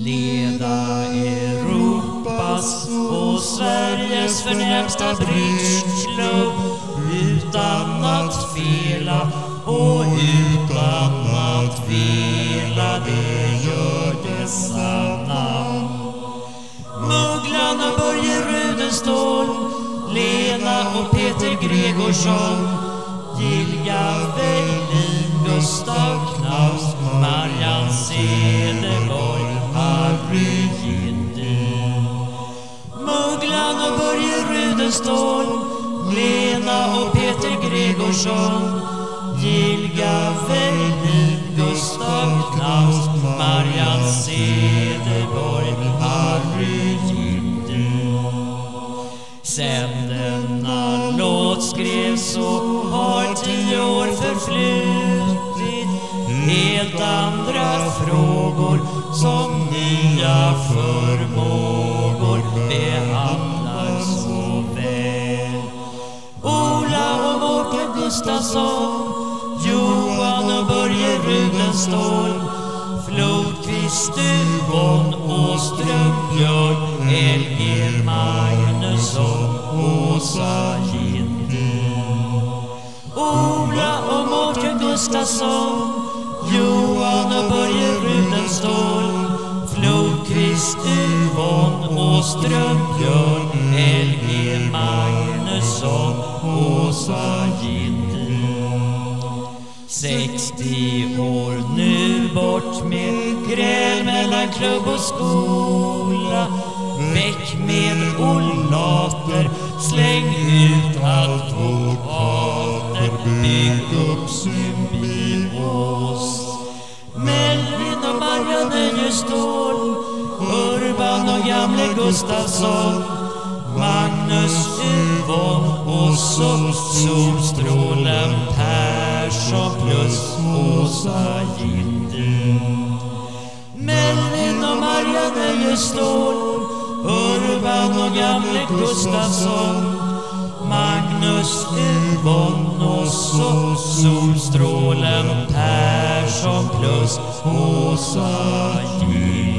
leda Europas och Sveriges förnämsta bridgeklubb utan att fela och utan att vela, det gör dessa namn. Mugglarna Börje Rudenstål, Lena och Peter Gregorsson, Gilja Wejlin, Gustav Knaus, Marianne Cederborg, Harry Gindin. Mugglarna Börje Rudenstål, Lena och Peter Gregorsson, Gilja Wejlin, Gustav Knaus, Marianne Cederborg, Harry Gindin. Sen denna låt skrevs så har 10 år förflutit, helt andra frågor som nya förmågor behandlar så väl. Ola och Mårten Gustafsson, Johan och Börje Rudenstål, Flodqvist, Yvonne Åström, Björn, LG Magnusson, Åsa Gindin. Ola och Mårten Gustafsson, Johan och Börje Rudenstål, Flodqvist, Yvonne Åström, Björn, LG Magnusson, Åsa Gindin. 60 år nu, bort med gräl mellan klubb och skola. Väck med olater, släng ut advokater, bygg upp symbios. Melvin och Marja Nöjestål, Urban och gamle Gustafsson, Magnus, Yvonne och så Solstrålen Persson plus Åsa Gindin. Melvin och Marja Nöjestål, Urban och gamle Gustafsson, Magnus, Yvonne och så Solstrålen Persson plus Åsa Gindin.